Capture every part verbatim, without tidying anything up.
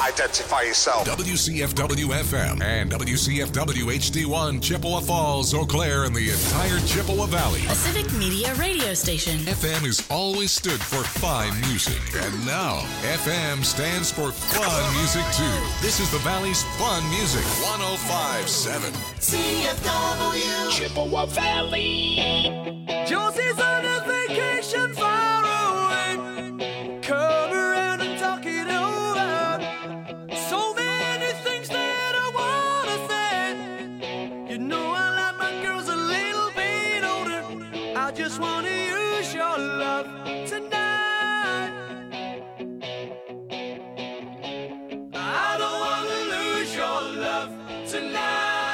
identify yourself. W C F W F M and W C F W H D one, Chippewa Falls, Eau Claire, and the entire Chippewa Valley. A civic media radio station. F M has always stood for fine music. And now, F M stands for fun music, too. This is the Valley's fun music. one oh five point seven. C F W. Chippewa Valley. Josie's on a vacation far away. Come around and talk it over. So many things that I wanna say. You know I like my girls a little bit older. I just wanna use your love tonight. I don't wanna lose your love tonight.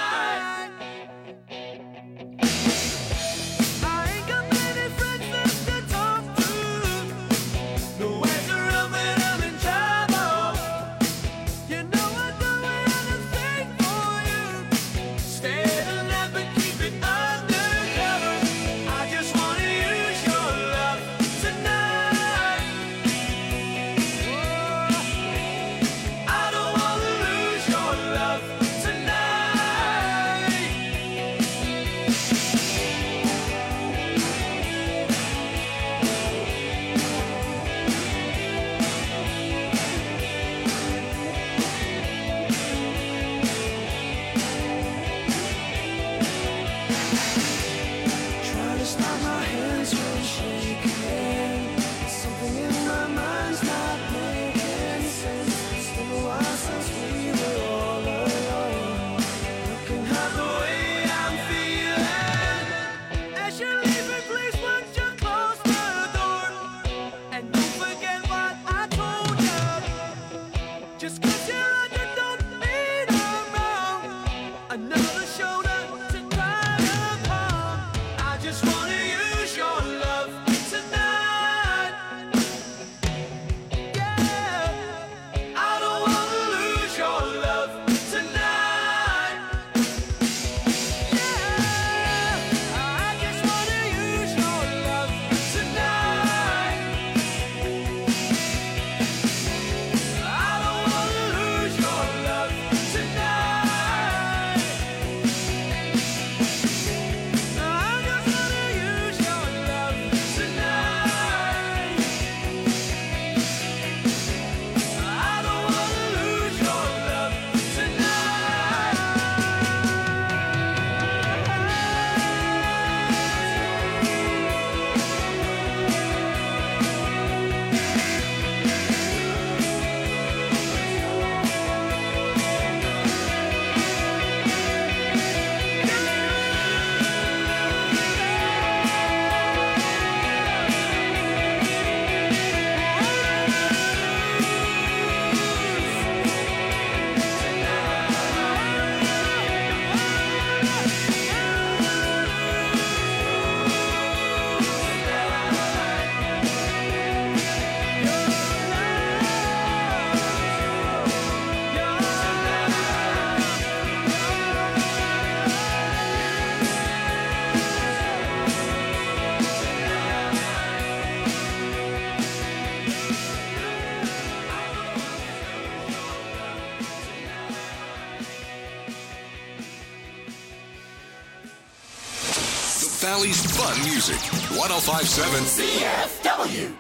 Valley's fun music. one oh five point seven C F W.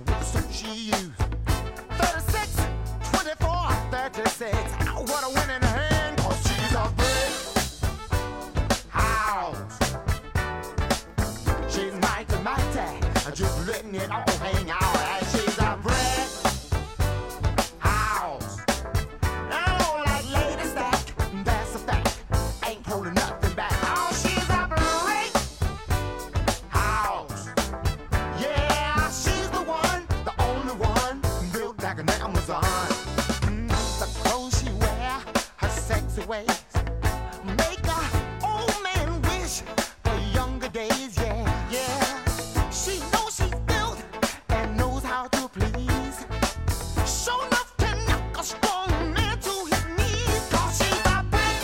What a winning letting it all hang out. And she's a brick house. I don't like lady stack, that's a fact. Ain't holding nothing back. Oh, she's a brick house. Yeah, she's the one, the only one built like an Amazon. Mm, the clothes she wear, her sexy ways, make a old man wish for younger days. Yeah, yeah. She knows she's built and knows how to please. Sure enough can knock a strong man to his knees. 'Cause she's a brick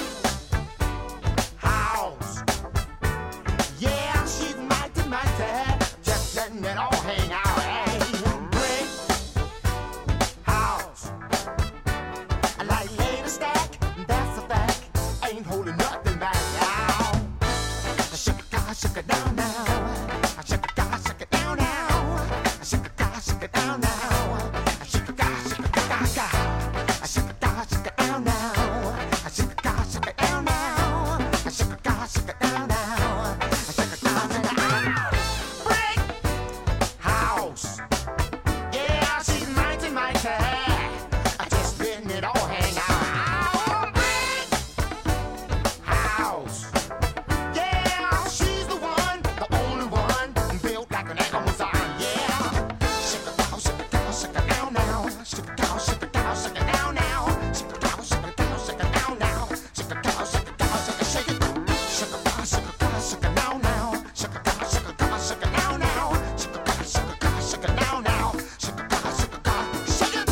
house. Yeah, she's mighty, mighty, just letting it all hang out. Hey, brick house. I like lady stack, that's a fact. Ain't holding nothing back now. Shake it, God, shake it down now. Shake it, God, shake it down now. Shake it, God, shake it down now. Shake it, God, shake it down now. Shake it, God, shake it down now. Shake it, God, shake it down now. Shake it, God, shake it down now. Shake it, God, shake it down. Brick house. Yeah, she's mighty, mighty. Just letting it all hang out. Brick house. Yeah, she's the one, the only one built like an Amazon. Yeah, shake it down, shake it down, shake it down now. Shake it down, shake it down, shake it down now. Shake it down, shake it down, shake it down now. Shake it down, shake it down, shake it, shake it. Shake it down, shake it down, shake it down now. Shake it down, shake it down, shake it down now. Shake it down, shake it down, shake it down now. Shake it down, shake it down, shake it.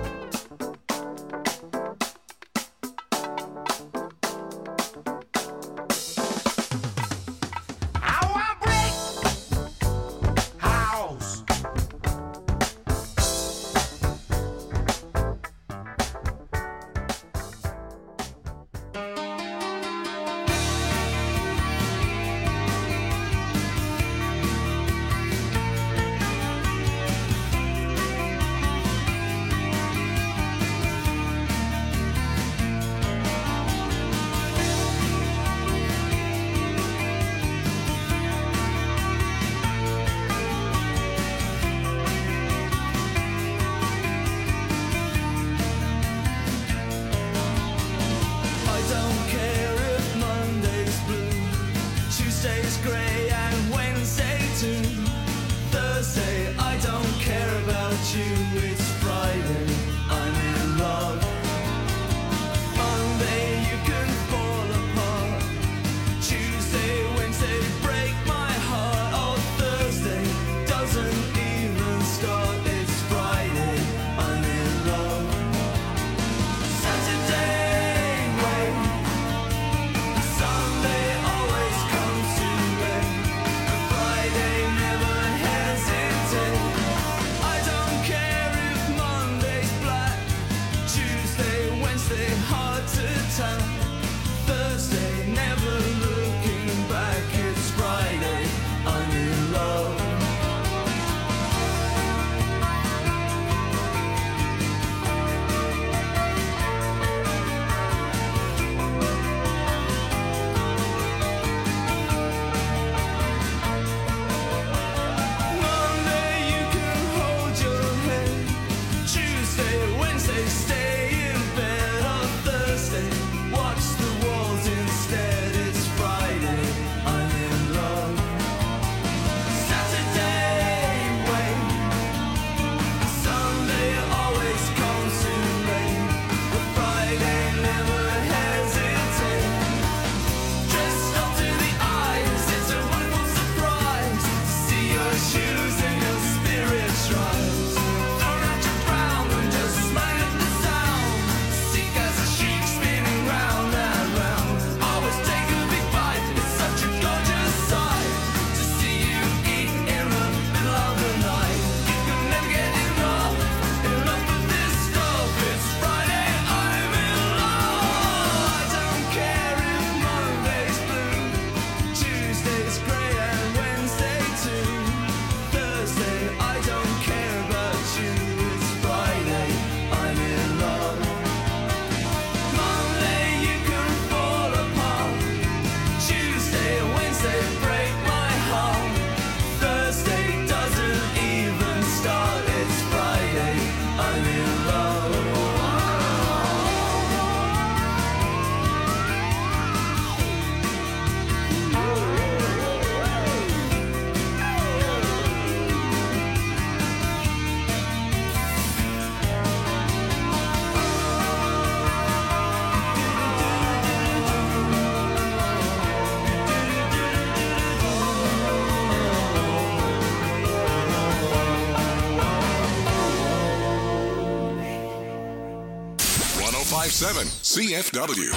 Our brick house. I don't care if Monday's blue, Tuesday's grey and Wednesday too. Thursday, I don't care about you. It's Friday, I'm in love. Monday, you can fall apart. Tuesday, Wednesday, break my heart. Oh, Thursday doesn't even start. It's Friday, I'm in love. Saturday, wait. Sunday always comes too late. Friday never hesitate. I don't care oh five point seven C F W.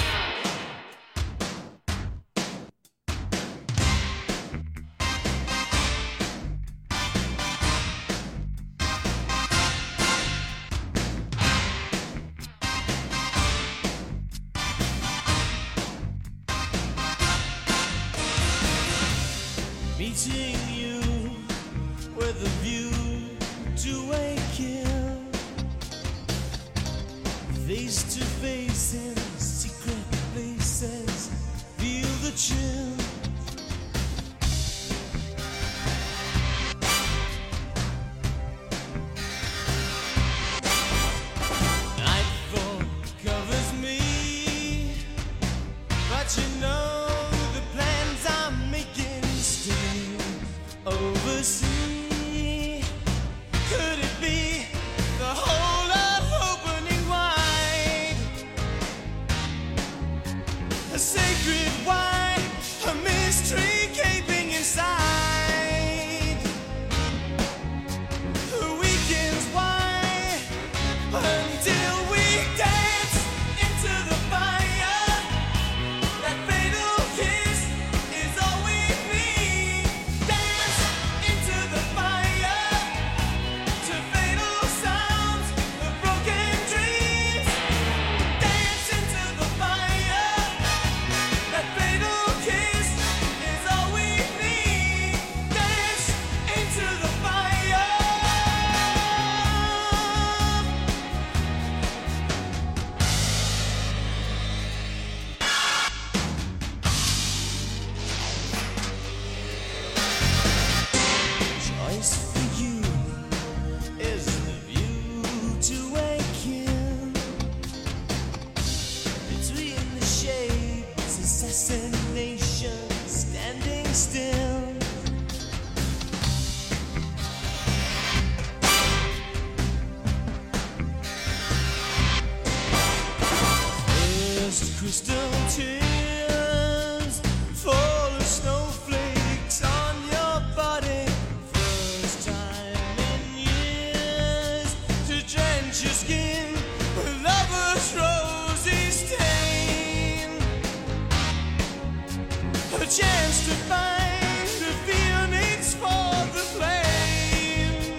Meeting you with a view to a kill, face to face in secret places, feel the chill. Nightfall covers me, but you know the plans I'm making still oversee. Could it be the whole of opening wide? A sacred wine, a mystery gaping inside. The weekend's why until we dance into the fire. That fatal kiss is all we need. Dance into the fire to fatal sounds of broken dreams. Dance into the fire. That fatal kiss is all we need. Dance into the fire. Choice for you is the view to a kill. Between the shades, assassination standing still. First crystal tears fall as snowflakes on your body. First time in years to drench your skin with lover's rosy stain. A chance to find the phoenix for the flame.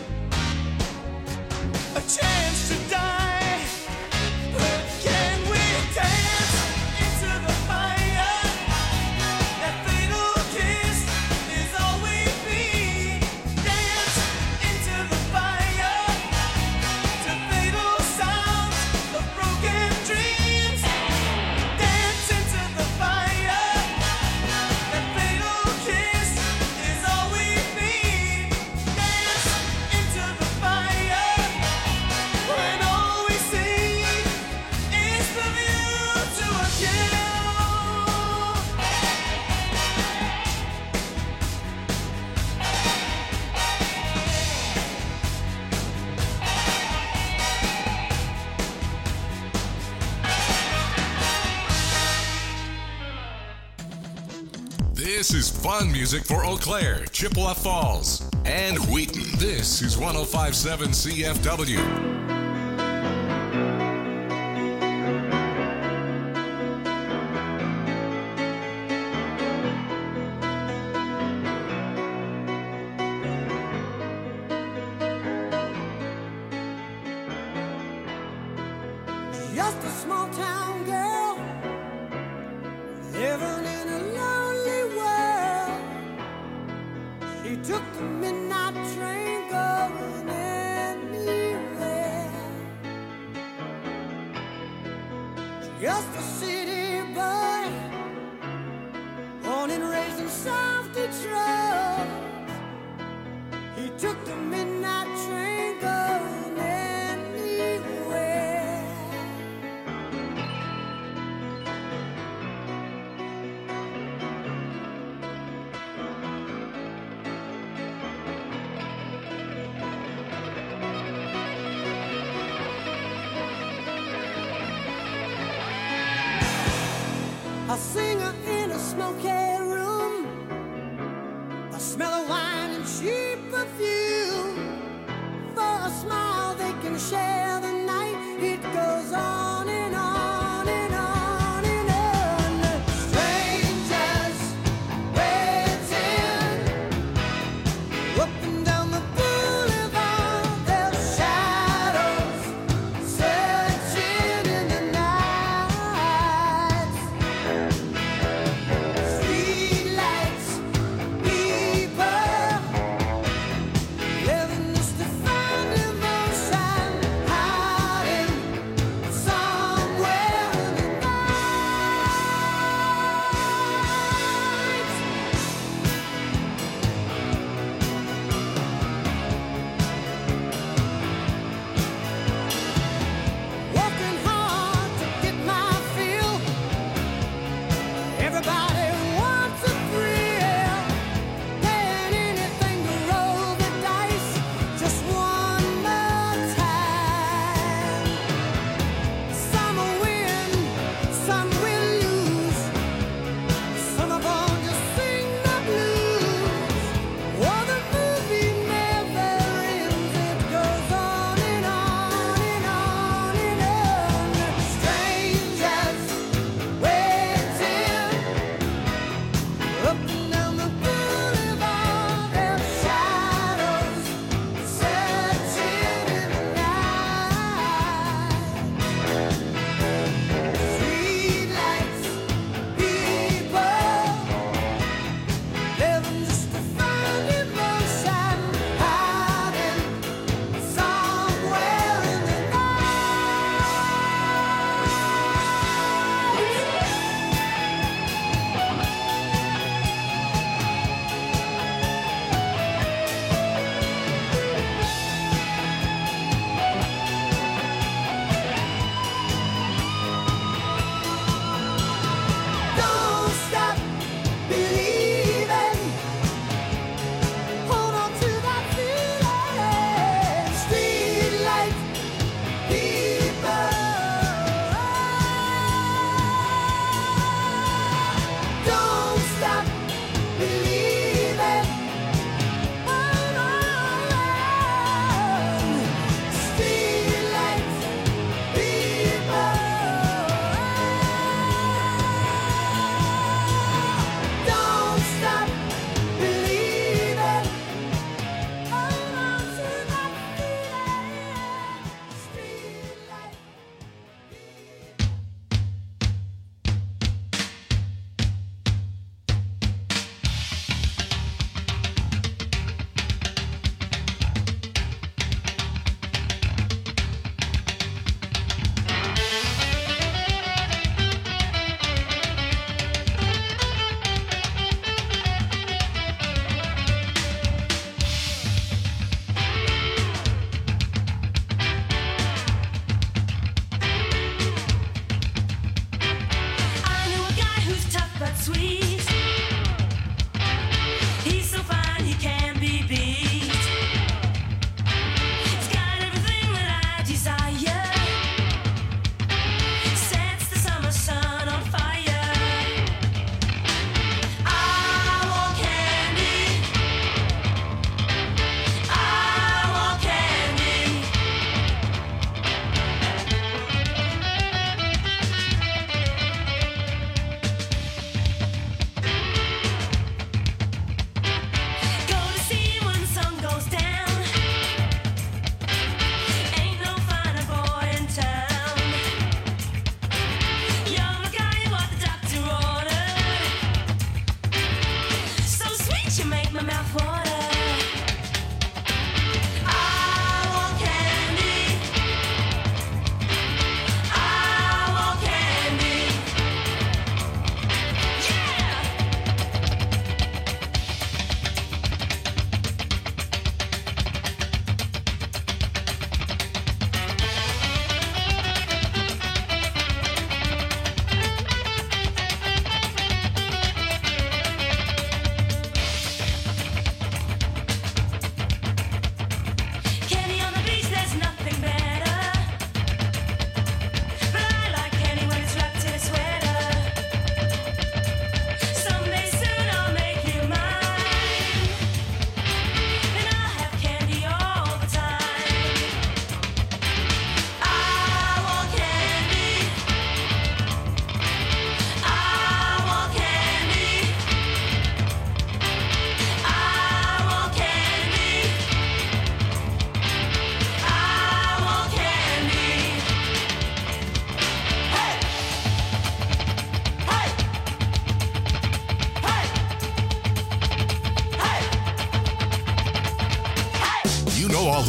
A chance to die, but can we dance into the fire? That fatal kiss is all we need. Dance into the fire to fatal sounds of broken dreams. Dance into the fire. That fatal kiss is all we need. Dance into the fire when all we see is the view to a kill. This is fun music for Eau Claire, Chippewa Falls, and Wheaton. This is one oh five point seven C F W. Just a small town girl living in a lonely world. She took the midnight train going anywhere. Just a city boy, born and raised in South Detroit. He took the midnight train going anywhere. A singer in a smoky room, a smell of wine and cheap perfume. For a smile they can share the night. It goes on and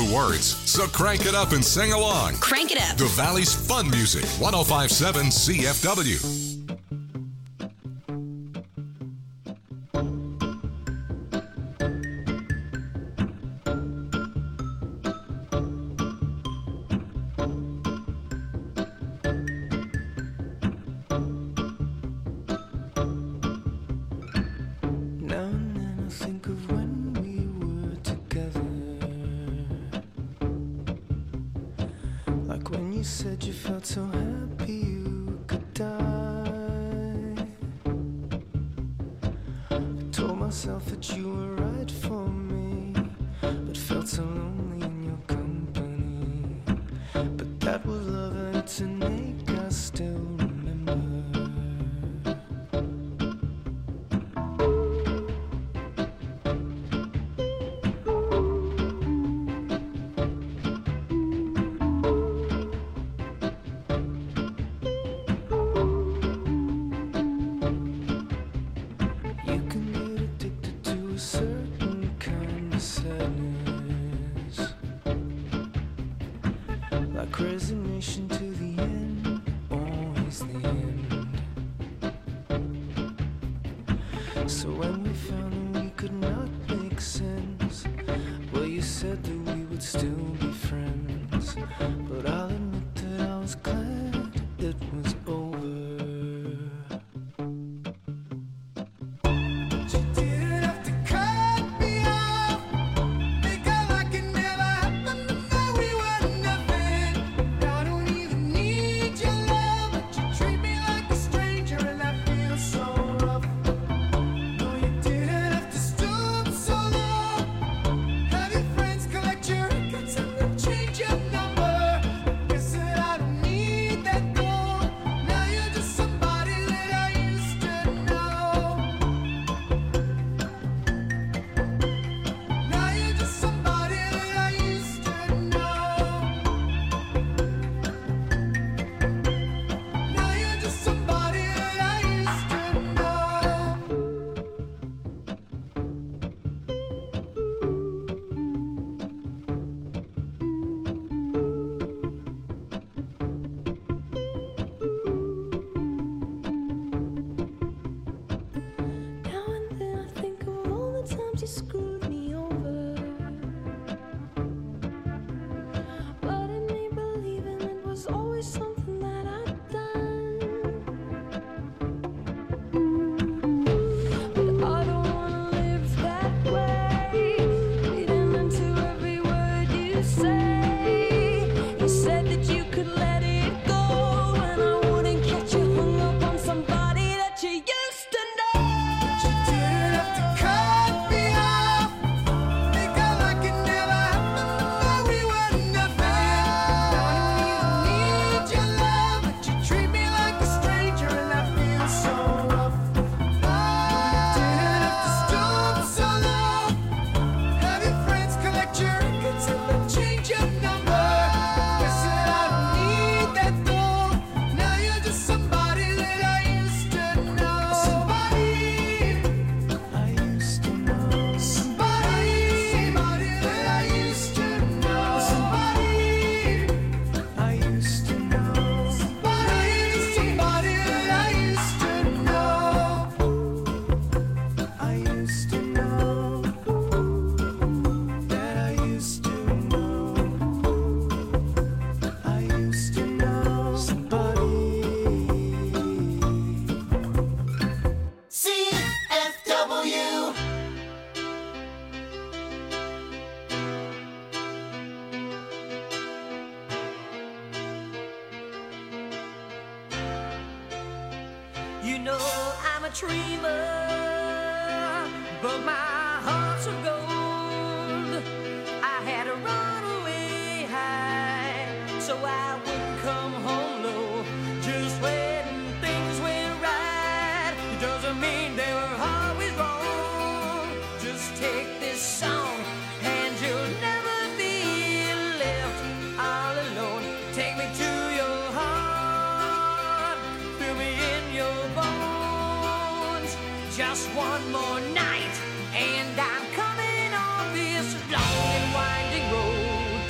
words, so crank it up and sing along. Crank it up. The Valley's Fun Music, one oh five point seven C F W. You know I'm a dreamer, but my heart's of gold. I had to run away high, so I wouldn't come home low. Just when things went right, it doesn't mean they were always wrong. Just take this song, and you'll never be left all alone. Take me to your heart, fill me in your bones. Just one more night, and I'm coming on this long and winding road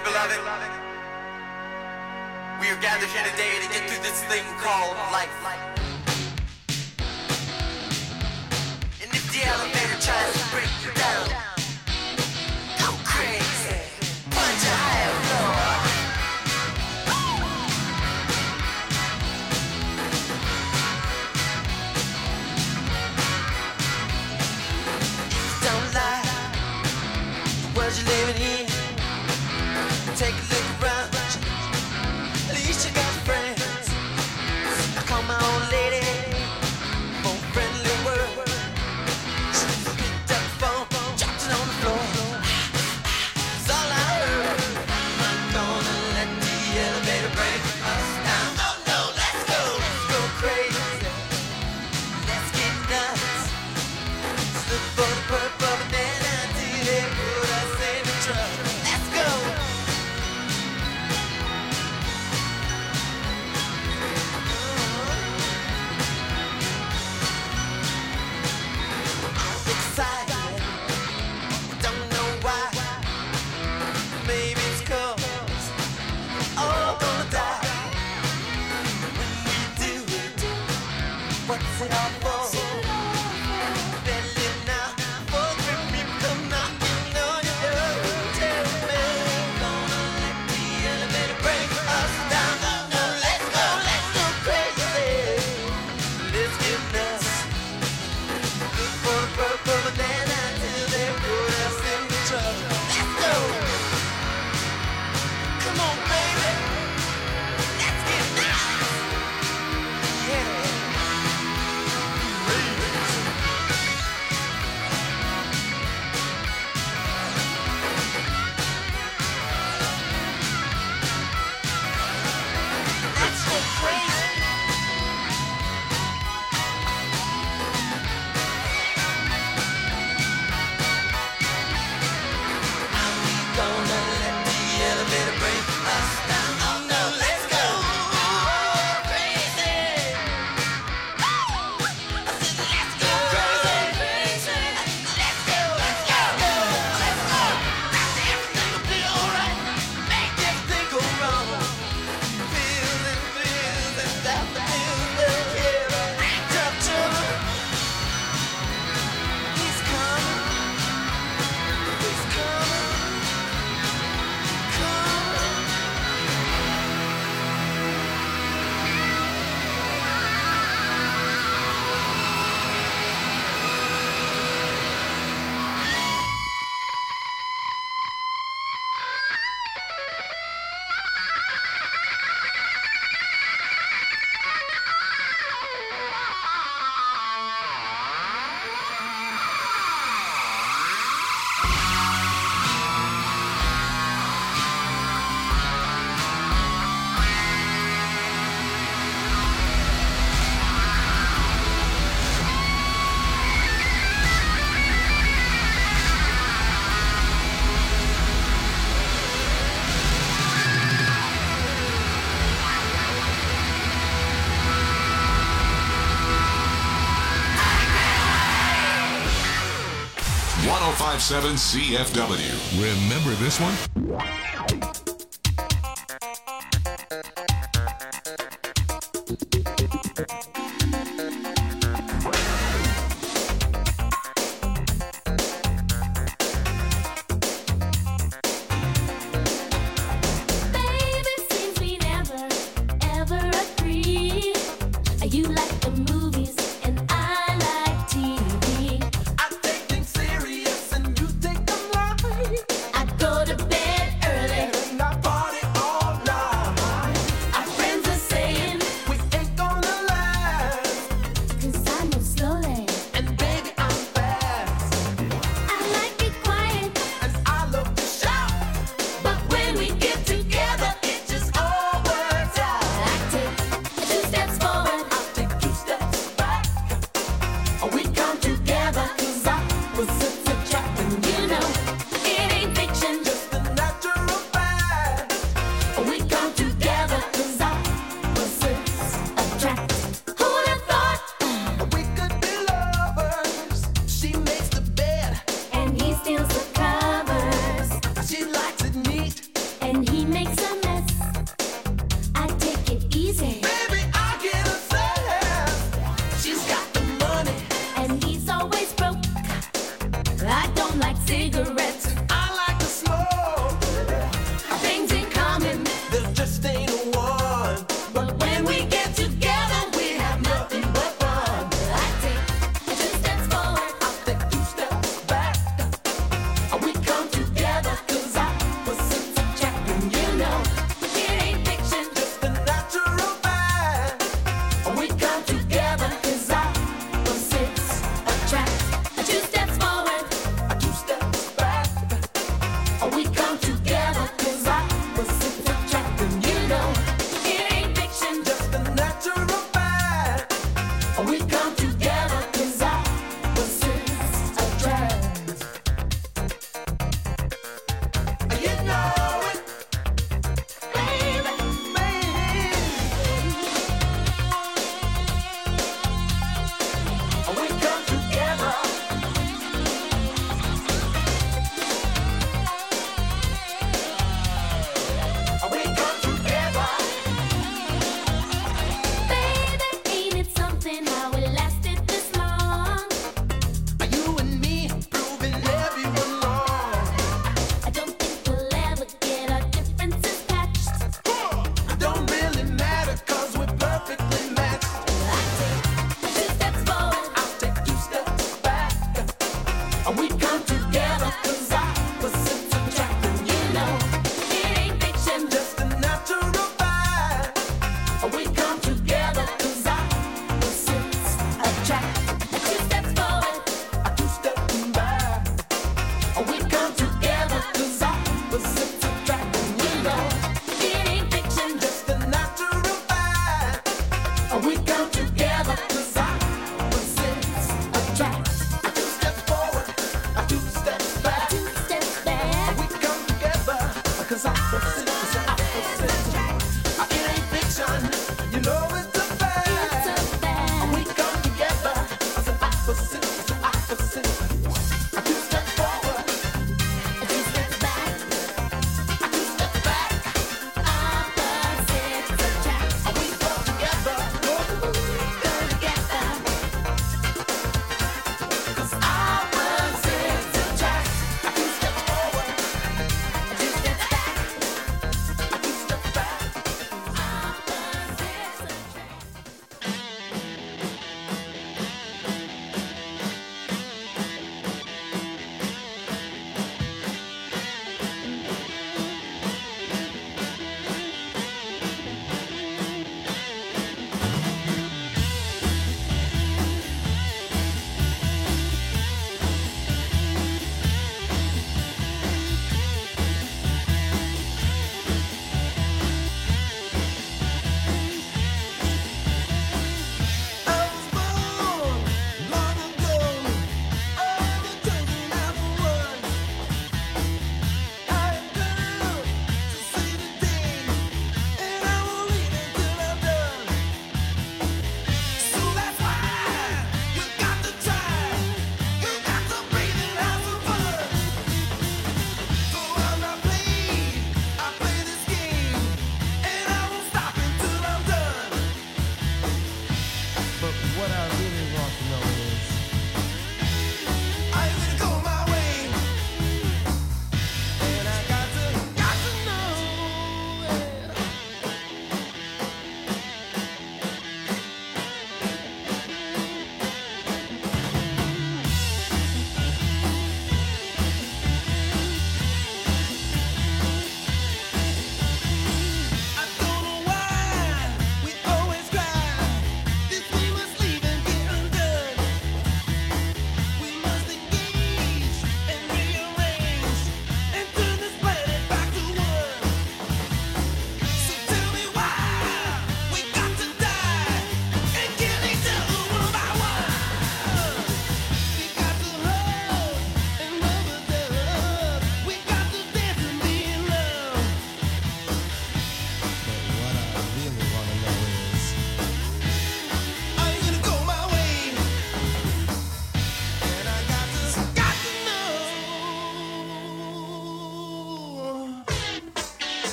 beloved. We are gathered here today to get through this thing called life. And if the elevator tries to break you down, go crazy, punch a higher floor. Don't lie, the world you're living in. Take a look around. At least you got friends. I call my old lady for a friendly word. She picked up the phone, dropped it on the floor. That's all I heard. I'm not gonna let the elevator break us down. Oh no, let's go, let's go crazy. Let's get nuts. Let's look for the purple banana till they put us in the truck. Let's go. Excited, don't know why. Maybe it's 'cause we're all gonna die. When we do, what's it all for? Better live now, before the people come knocking on your door. Tell me, gonna let the elevator break us down. Oh no, let's go, let's go crazy. Let's get nuts. Look for the purple banana till they put us in the truck. Let's go. Come on, baby. Let's get nuts. Yeah. Let's go crazy. Gonna let the elevator break us down. Oh no, let's go crazy. I said let's go crazy. Let's go, let's go, let's go. Everything will be alright. Make everything go wrong. Feels and feels and that the feels will hear. Tough trouble. He's coming. He's coming. one oh five point seven C F W. Remember this one? Baby, seems we never, ever agree. You like the movies and I like T V. I take things serious and you take them light. I go to bed early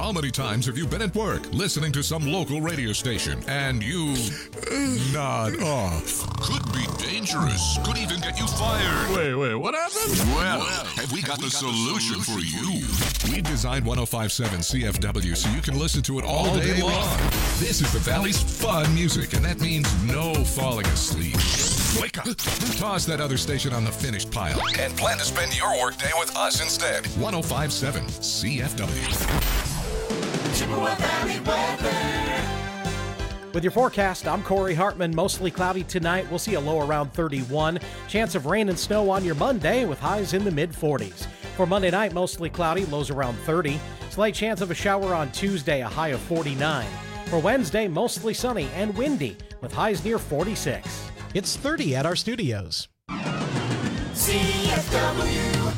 How many times have you been at work listening to some local radio station and you nod off? Could be dangerous. Could even get you fired. Wait, wait, what happened? Well, have we got the solution for you? We designed one oh five point seven C F W so you can listen to it all day long. This is the Valley's fun music, and that means no falling asleep. Wake up. Toss that other station on the finished pile and plan to spend your workday with us instead. one oh five point seven C F W. Chippewa Valley weather. With your forecast, I'm Corey Hartman. Mostly cloudy tonight. We'll see a low around thirty-one. Chance of rain and snow on your Monday with highs in the mid forties. For Monday night, mostly cloudy, lows around thirty. Slight chance of a shower on Tuesday, a high of forty-nine. For Wednesday, mostly sunny and windy with highs near forty-six. It's thirty at our studios. C F W.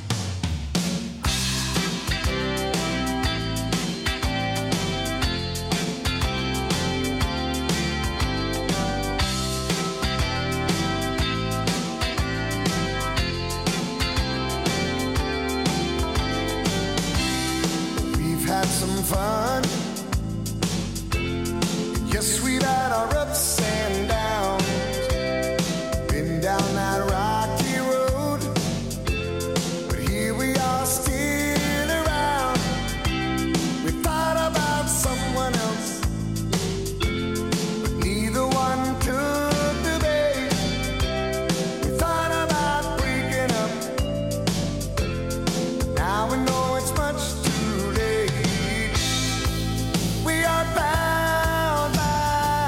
We've had some fun. Yes, we've had our ups and downs. Been down that rocky road, but here we are still around. We thought about someone else, but neither one took the bait. We thought about breaking up, now we know it's much too late. We are bound by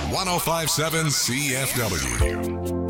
one oh five point seven C F W.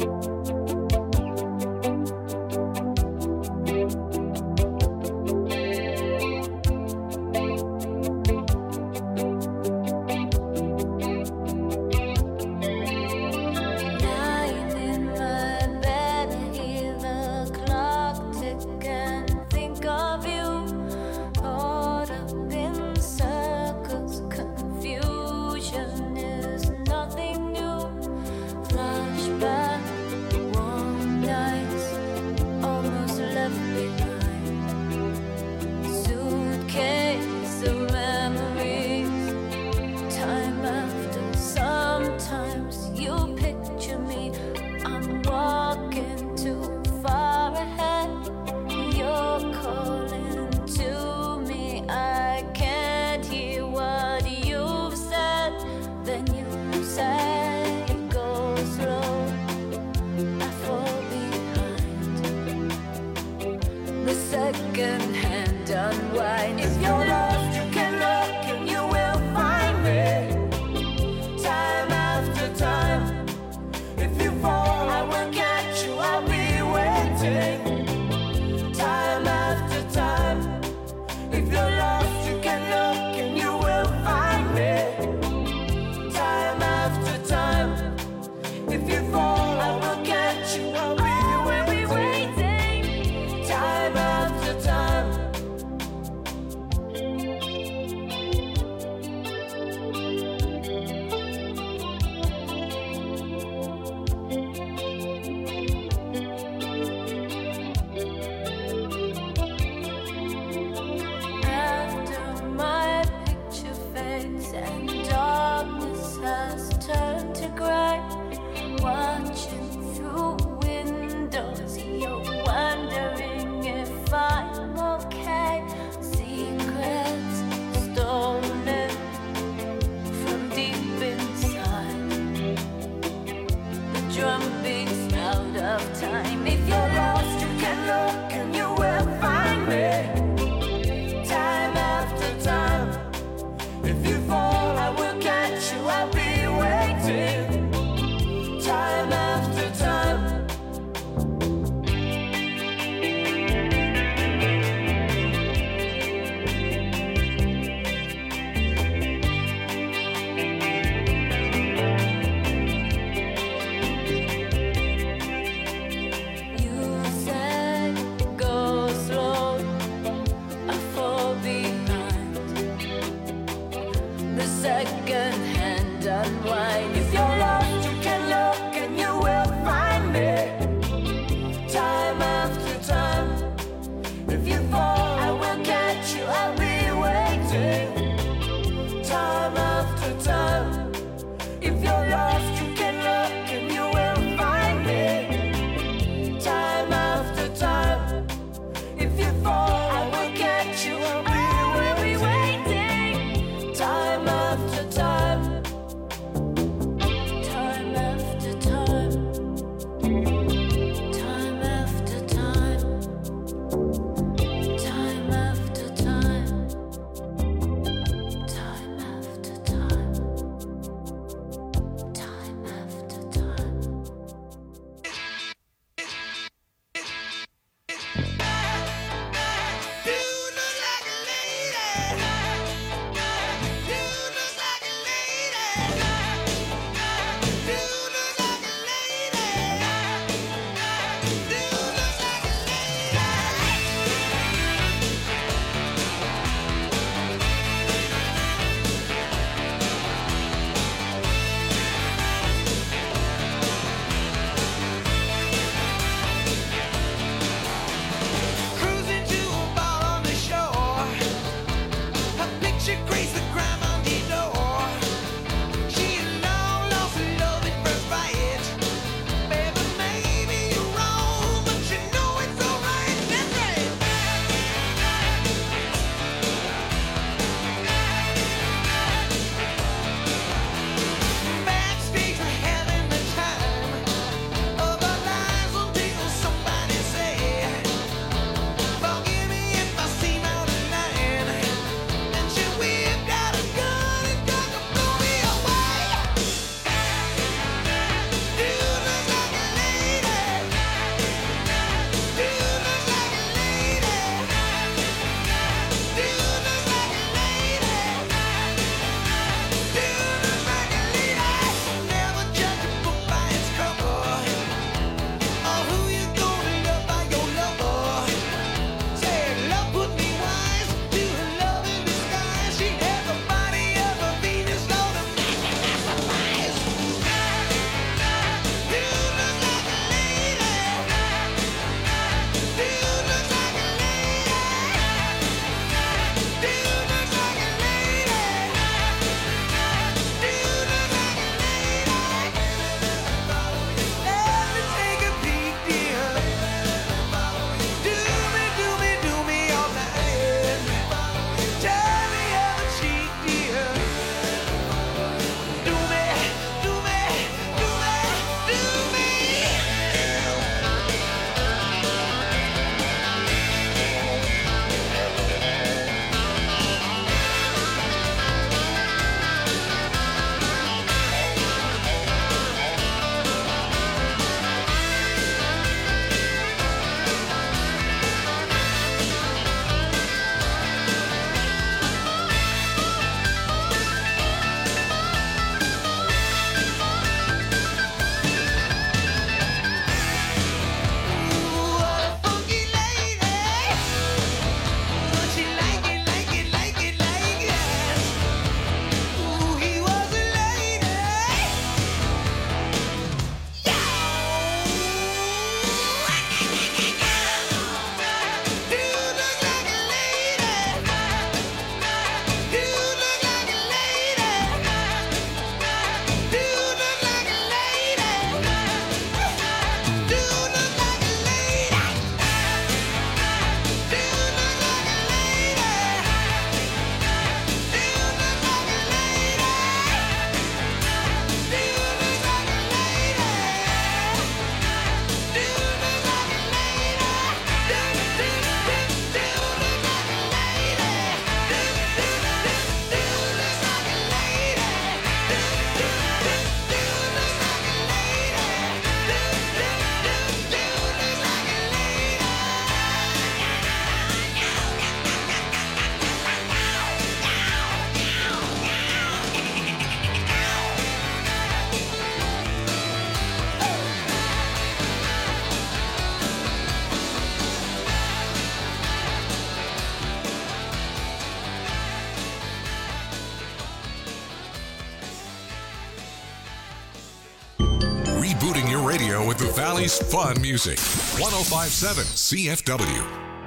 radio with the Valley's fun music. one oh five point seven C F W.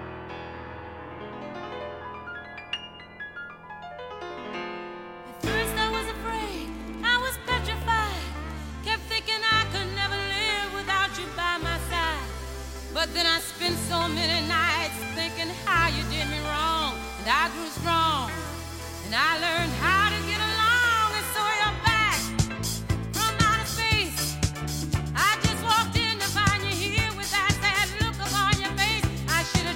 First I was afraid, I was petrified, kept thinking I could never live without you by my side. But then I spent so many nights thinking how you did me wrong, and I grew strong, and I learned how to get along, and so you're back from outer space. I just walked in to find you here with that sad look upon your face. I should have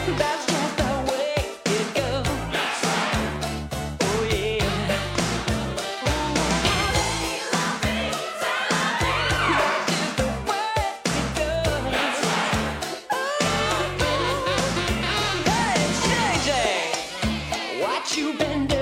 That's just the way it goes. Oh yeah. What you been doing?